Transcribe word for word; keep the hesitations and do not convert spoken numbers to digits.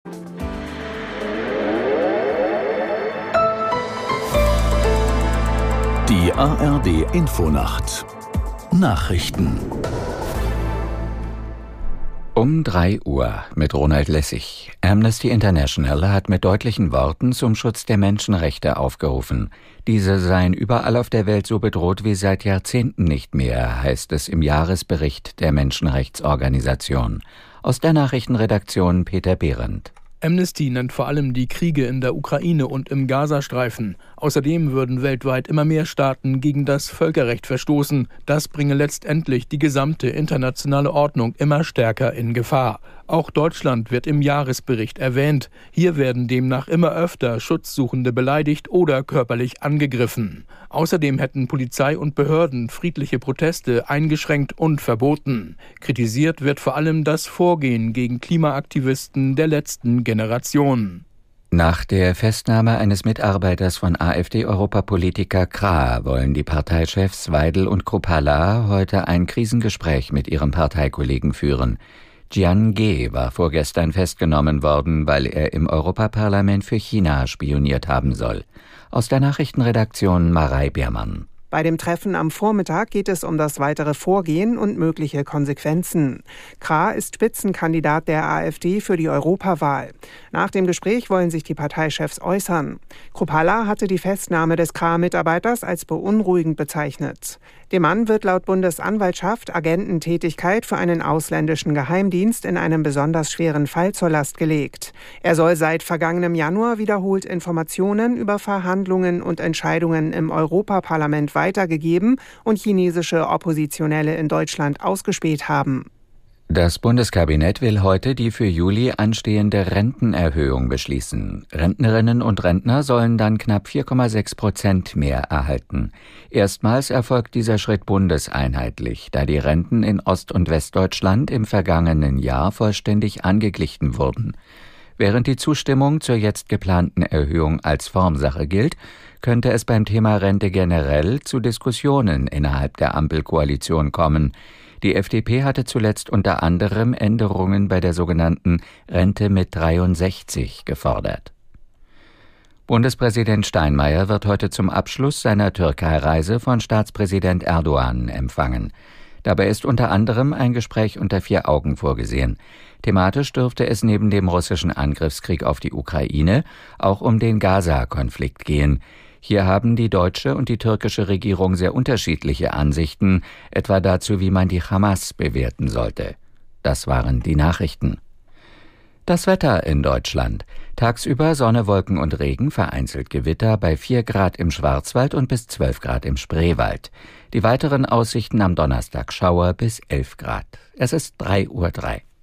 Die A R D-Infonacht Nachrichten Um drei Uhr mit Ronald Lessig. Amnesty International hat mit deutlichen Worten zum Schutz der Menschenrechte aufgerufen. Diese seien überall auf der Welt so bedroht wie seit Jahrzehnten nicht mehr, heißt es im Jahresbericht der Menschenrechtsorganisation. Aus der Nachrichtenredaktion Peter Behrendt. Amnesty nennt vor allem die Kriege in der Ukraine und im Gazastreifen. Außerdem würden weltweit immer mehr Staaten gegen das Völkerrecht verstoßen. Das bringe letztendlich die gesamte internationale Ordnung immer stärker in Gefahr. Auch Deutschland wird im Jahresbericht erwähnt. Hier werden demnach immer öfter Schutzsuchende beleidigt oder körperlich angegriffen. Außerdem hätten Polizei und Behörden friedliche Proteste eingeschränkt und verboten. Kritisiert wird vor allem das Vorgehen gegen Klimaaktivisten der letzten Generation. Nach der Festnahme eines Mitarbeiters von AfD-Europapolitiker Krah wollen die Parteichefs Weidel und Kruppalla heute ein Krisengespräch mit ihren Parteikollegen führen. Jian Ge war vorgestern festgenommen worden, weil er im Europaparlament für China spioniert haben soll. Aus der Nachrichtenredaktion Marei Beermann. Bei dem Treffen am Vormittag geht es um das weitere Vorgehen und mögliche Konsequenzen. Krah ist Spitzenkandidat der AfD für die Europawahl. Nach dem Gespräch wollen sich die Parteichefs äußern. Kruppalla hatte die Festnahme des Krah-Mitarbeiters als beunruhigend bezeichnet. Dem Mann wird laut Bundesanwaltschaft Agententätigkeit für einen ausländischen Geheimdienst in einem besonders schweren Fall zur Last gelegt. Er soll seit vergangenem Januar wiederholt Informationen über Verhandlungen und Entscheidungen im Europaparlament weitergegeben und chinesische Oppositionelle in Deutschland ausgespäht haben. Das Bundeskabinett will heute die für Juli anstehende Rentenerhöhung beschließen. Rentnerinnen und Rentner sollen dann knapp vier Komma sechs Prozent mehr erhalten. Erstmals erfolgt dieser Schritt bundeseinheitlich, da die Renten in Ost- und Westdeutschland im vergangenen Jahr vollständig angeglichen wurden. Während die Zustimmung zur jetzt geplanten Erhöhung als Formsache gilt, könnte es beim Thema Rente generell zu Diskussionen innerhalb der Ampelkoalition kommen. Die F D P hatte zuletzt unter anderem Änderungen bei der sogenannten Rente mit dreiundsechzig gefordert. Bundespräsident Steinmeier wird heute zum Abschluss seiner Türkei-Reise von Staatspräsident Erdogan empfangen. Dabei ist unter anderem ein Gespräch unter vier Augen vorgesehen. Thematisch dürfte es neben dem russischen Angriffskrieg auf die Ukraine auch um den Gaza-Konflikt gehen. Hier haben die deutsche und die türkische Regierung sehr unterschiedliche Ansichten, etwa dazu, wie man die Hamas bewerten sollte. Das waren die Nachrichten. Das Wetter in Deutschland. Tagsüber Sonne, Wolken und Regen, vereinzelt Gewitter bei vier Grad im Schwarzwald und bis zwölf Grad im Spreewald. Die weiteren Aussichten am Donnerstag Schauer bis elf Grad. Es ist drei Uhr drei.